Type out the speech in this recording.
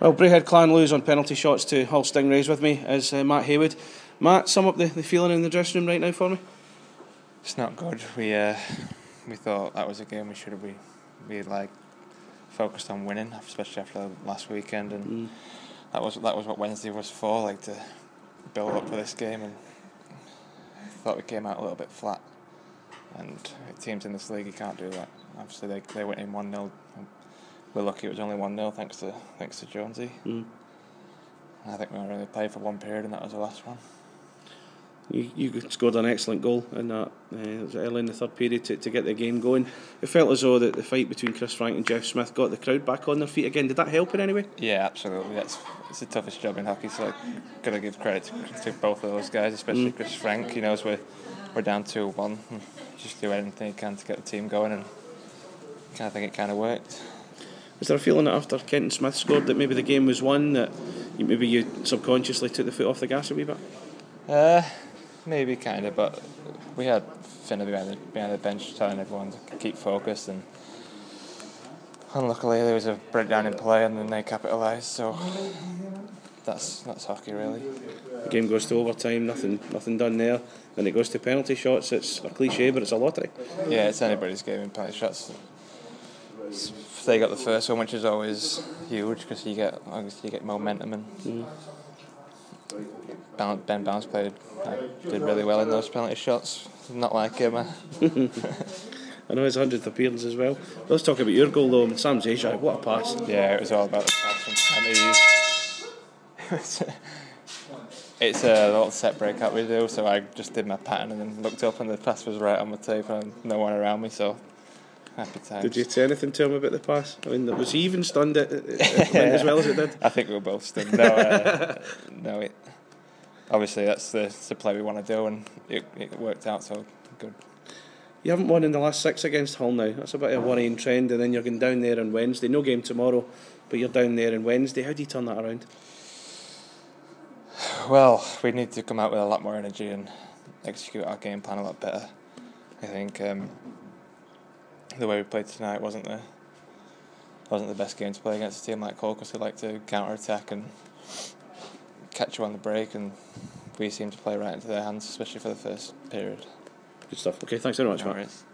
Well, Braehead Clan lose on penalty shots to Hull Stingrays. With me is Matt Haywood. Matt, sum up the feeling in the dressing room right now for me. It's not good. We thought that was a game we should have been focused on winning, especially after last weekend, and that was what Wednesday was for, like to build up for this game. And I thought we came out a little bit flat. And teams in this league, you can't do that. Obviously, they went in 1-0. We're lucky it was only 1-0 thanks to Jonesy. I think we only played for one period, and that was the last one. You scored an excellent goal in that. It was early in the third period to get the game going. It felt as though that the fight between Chris Frank and Jeff Smith got the crowd back on their feet again. Did that help in any way? Yeah, absolutely. It's the toughest job in hockey, so I've got to give credit to both of those guys, especially Chris Frank. He knows we're down 2-1. Just do anything he can to get the team going, and I think it kind of worked. Was there a feeling that after Kenton Smith scored that maybe the game was won, that maybe you subconsciously took the foot off the gas a wee bit? Maybe kind of, but we had Finner behind the bench telling everyone to keep focused, and unluckily there was a breakdown in play and then they capitalised, so that's hockey really. The game goes to overtime, nothing done there, and it goes to penalty shots. It's a cliche, but it's a lottery. Yeah, it's anybody's game in penalty shots. They got the first one, which is always huge because you get momentum, and Ben Bounce did really well in those penalty shots. Not like him. I know his 100th appearance as well. Let's talk about your goal though. Sam Zajac, what a pass! Yeah, it was all about the pass. It's a little set break up we do, so I just did my pattern and then looked up and the pass was right on my tape and no one around me, so happy times. Did you say anything to him about the pass? I mean, was he even stunned it went as well as it did? I think we were both stunned. No, obviously that's the play we want to do, and it worked out, so good. You haven't won in the last 6 against Hull now. That's a bit of a worrying trend, and then you're going down there on Wednesday. No game tomorrow, but you're down there on Wednesday. How do you turn that around? Well, we need to come out with a lot more energy and execute our game plan a lot better. I think the way we played tonight wasn't the best game to play against a team like Hull, because they like to counter-attack and catch you on the break, and we seem to play right into their hands, especially for the first period. Good stuff. Okay, thanks very much, Matt.